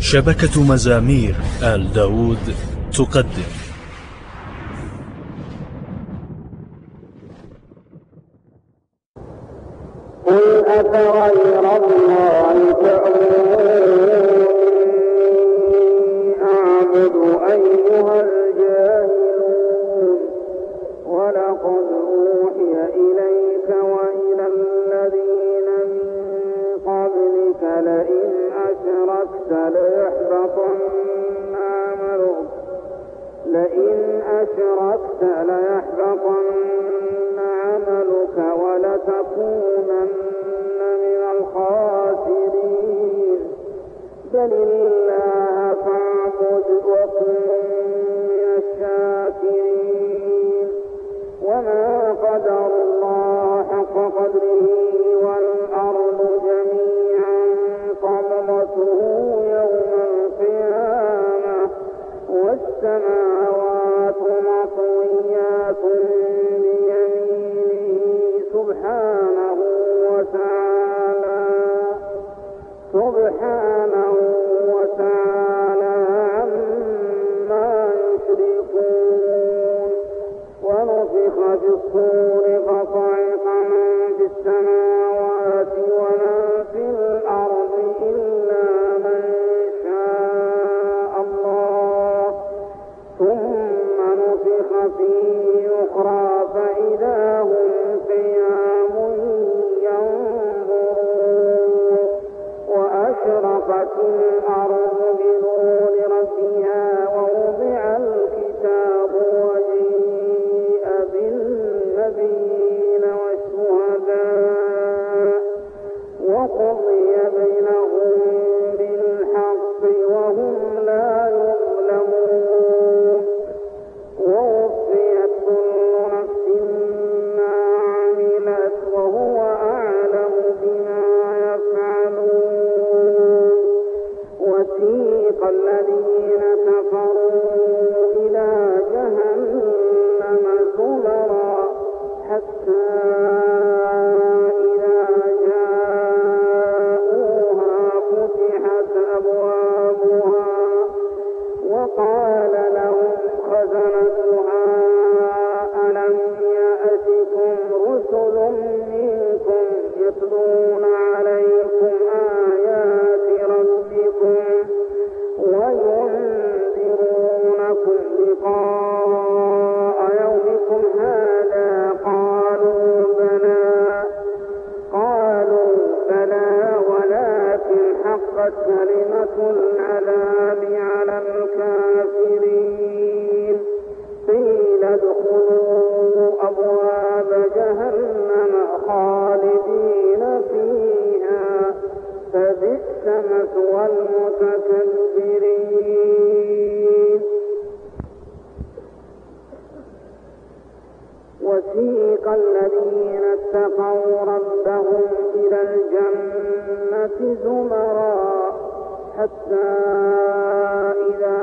شبكة مزامير آل داود تقدم. قل أفغير الله تأمروني أعبد أيها الجاهلون. ولقد أوحي إليك وإلى الذين من قبلك لئن أشركت ليحبطن عملك ولتكونن من الخاسرين. بل الله فاعبد وكن من الشاكرين. وما قدر الله حق قدره والأرض جميعا قبضته يوم القيامة والسماوات مطويات بيمينه سبحانه وتعالى عما يشركون. ونفخ في الصور فصعق من في السماوات ومن في الأرض إلا من شاء الله، ثم نفخ فيه أخرى فإذا هم قيام ينظرون. وأشرقت الأرض بنور ربها ووضع الكتاب وجيء بالنبيين والشهداء وقضي بينهم بالحق وهم لا يظلمون. ووفيت كل نفس ما عملت وهو أعلم بما يفعلون. وسيق الذين كفروا إلى جهنم زمرا حتى إذا جاءوها فتحت أبوابها وقال لهم خزنتها ألم يأتكم رسل منكم يتلون عليكم آيات ربكم وينذرونكم لقاء يومكم هذا؟ قالوا بلى ولكن حقت كلمة العذاب على الكافرين. قيل ادخلوا أبواب جهنم خالدين فيها فبئس مثوى المتكبرين. وسيق الذين اتقوا ربهم إلى الجنة زمرا حتى إذا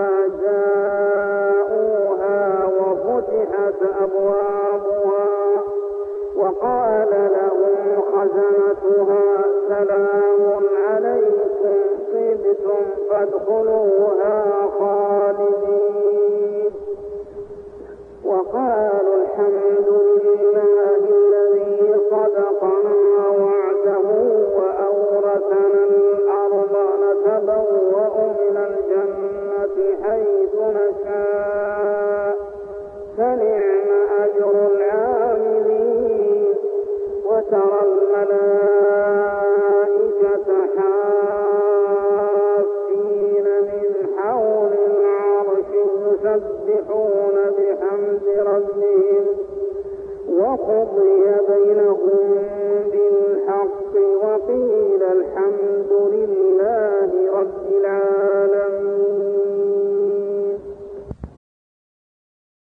جاءوها وفتحت أبوابها وقال لهم خزنتها سلام عليكم طبتم فادخلوها خالدين. وقالوا الحمد لله الذي صدقنا وعده وأورثنا الأرض نتبوأ من الجنة حيث نشاء فنعم أجر العاملين. وترى الملائكة حافين من حول العرش يسبحون بحمد ربهم وقضي بينهم